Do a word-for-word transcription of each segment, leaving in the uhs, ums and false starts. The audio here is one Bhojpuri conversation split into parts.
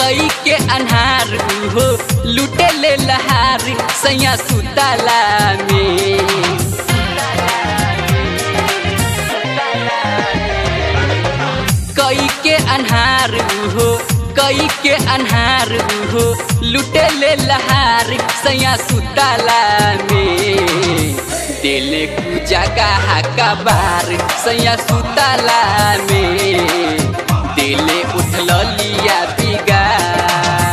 कई के अन्हार हो लुटे ले लहार सैया सुतला में। कई के अन्हार हो कई के अन्हार हो लुटे ले लहार सैया सुतला में। दिले पूजा का कबार सैया सुतला में। दिले उठल लिया बिगार।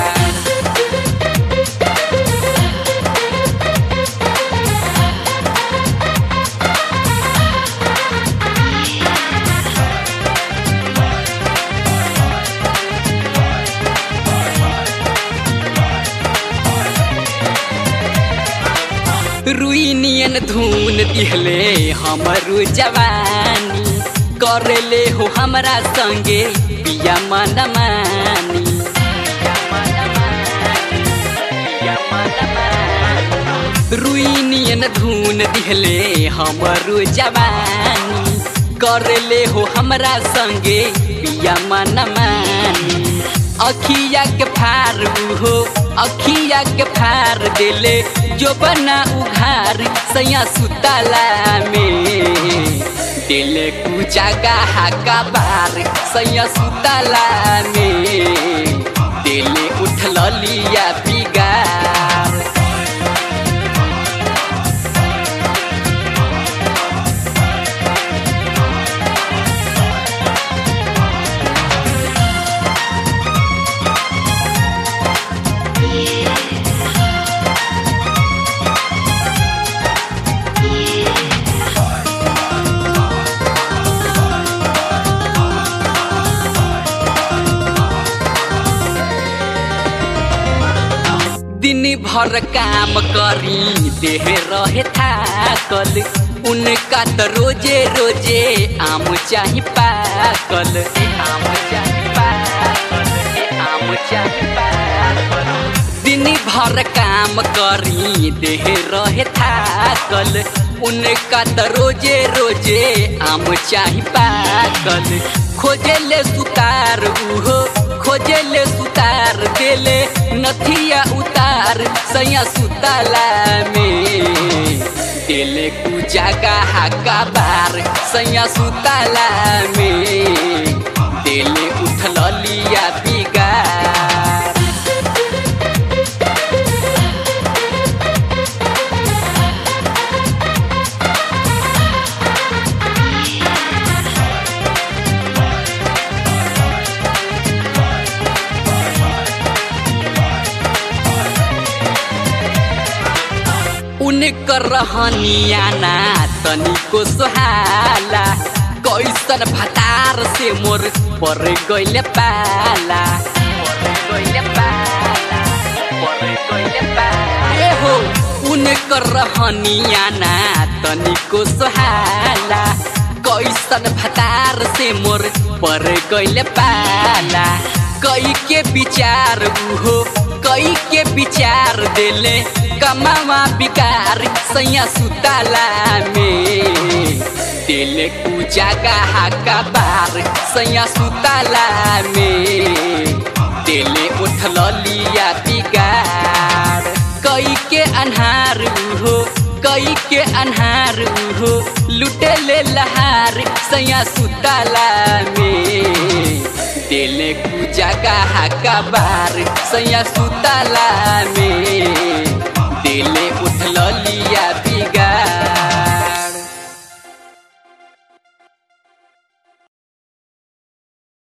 रुई नियन धुन दिहले हमरू जवानी करले हो हमरा संगे पिया मनमानी। रुई नियन धुन दिहले हमरू जवानी करले हो हमरा संगे पिया मनमानी। अखिया के फार हो अखिया के फार दिले जो बना उघार सैया सुतला में। दिले पूजा का कबार सैया सुतला में। दिले उठल लिया बिगार। दिन भर काम करी देह रहे थाकल उनका तो रोजे रोजे आम चाही पाकल। आम चाही पाकल आम चाही पाकल। दिन भर काम करी देह रहे थाकल उनका तो रोजे रोजे आम चाही पाकल। खोजे ले सुतार उहो खोजे ले सुतार देले नथिया उतार सैया सुतला में। दिले पूजा का कबार सैया सुतला में। दिले उठल लिया बिगार। उनकर रहनिया ना तनिको सोहाला कैसन भतार से मोर पर गइले पाला। ए हो उनकर रहनिया ना तनिको सोहाला कैसन भतार से मोर पर गइले पाला। कई के विचार हो कई के विचार दिले कमावा बिकार सैया सुतला में। दिले पूजा का कबार सैया सुतला में। दिले उठल लिया बिगार। कई के अन्हार हो कई के अन्हार हो लुटे ले लहार सैया सुतला में। दिले पूजा का कबार सैया सुतला में। दिले उठल लिया।